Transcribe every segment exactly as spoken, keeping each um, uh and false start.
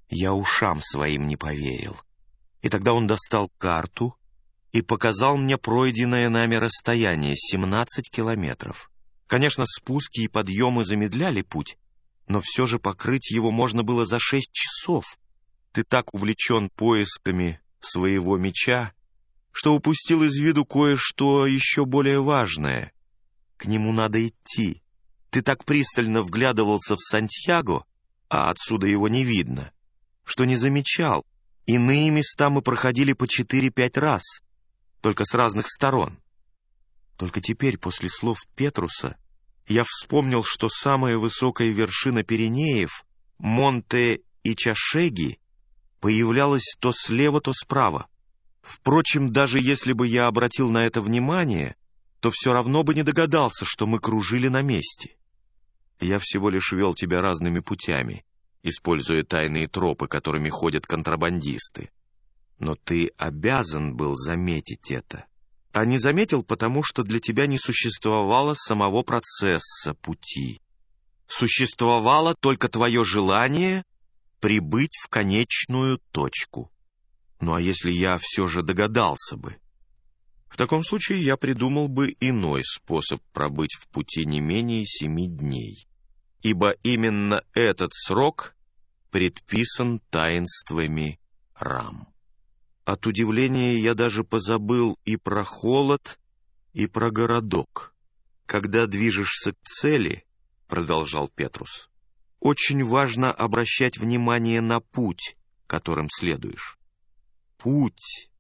Я ушам своим не поверил. И тогда он достал карту и показал мне пройденное нами расстояние — семнадцать километров. Конечно, спуски и подъемы замедляли путь, но все же покрыть его можно было за шесть часов. Ты так увлечен поисками своего меча, что упустил из виду кое-что еще более важное. К нему надо идти. Ты так пристально вглядывался в Сантьяго, а отсюда его не видно, что не замечал. Иные места мы проходили по четыре-пять раз, только с разных сторон. Только теперь, после слов Петруса, я вспомнил, что самая высокая вершина Пиренеев, Монте-Ичашеги, появлялась то слева, то справа. Впрочем, даже если бы я обратил на это внимание, то все равно бы не догадался, что мы кружили на месте. Я всего лишь вел тебя разными путями, используя тайные тропы, которыми ходят контрабандисты. Но ты обязан был заметить это. А не заметил, потому что для тебя не существовало самого процесса пути. Существовало только твое желание прибыть в конечную точку. Ну а если я все же догадался бы? В таком случае я придумал бы иной способ пробыть в пути не менее семи дней. Ибо именно этот срок предписан таинствами Рам. От удивления я даже позабыл и про холод, и про городок. Когда движешься к цели, продолжал Петрус, очень важно обращать внимание на путь, которым следуешь. Путь.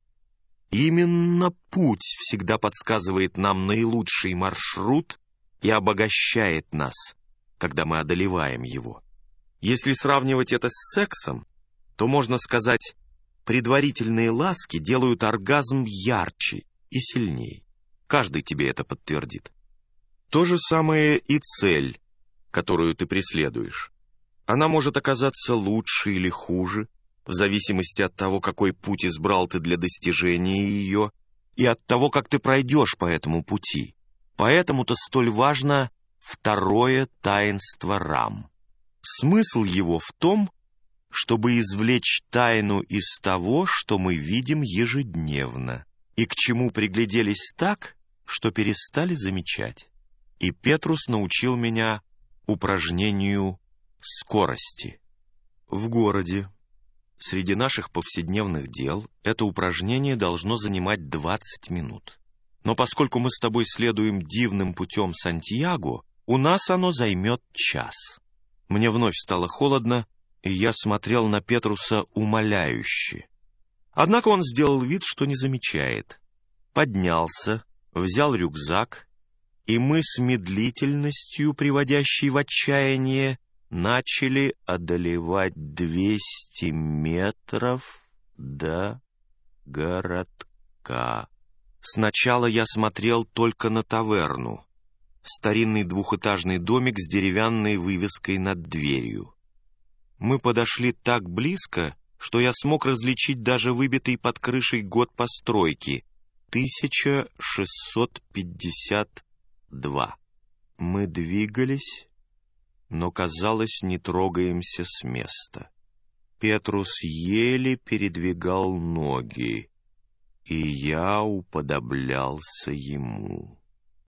Именно путь всегда подсказывает нам наилучший маршрут и обогащает нас, когда мы одолеваем его. Если сравнивать это с сексом, то можно сказать, предварительные ласки делают оргазм ярче и сильней. Каждый тебе это подтвердит. То же самое и цель, которую ты преследуешь. Она может оказаться лучше или хуже, в зависимости от того, какой путь избрал ты для достижения ее, и от того, как ты пройдешь по этому пути. Поэтому-то столь важно второе таинство Рам. Смысл его в том, чтобы извлечь тайну из того, что мы видим ежедневно, и к чему пригляделись так, что перестали замечать. И Петрус научил меня упражнению скорости. В городе, среди наших повседневных дел, это упражнение должно занимать двадцать минут. Но поскольку мы с тобой следуем дивным путем Сантьяго, у нас оно займет час. Мне вновь стало холодно, и я смотрел на Петруса умоляюще. Однако он сделал вид, что не замечает. Поднялся, взял рюкзак, и мы с медлительностью, приводящей в отчаяние, начали одолевать двести метров до городка. Сначала я смотрел только на таверну. Старинный двухэтажный домик с деревянной вывеской над дверью. Мы подошли так близко, что я смог различить даже выбитый под крышей год постройки — тысяча шестьсот пятьдесят два. Мы двигались, но, казалось, не трогаемся с места. Петрус еле передвигал ноги, и я уподоблялся ему.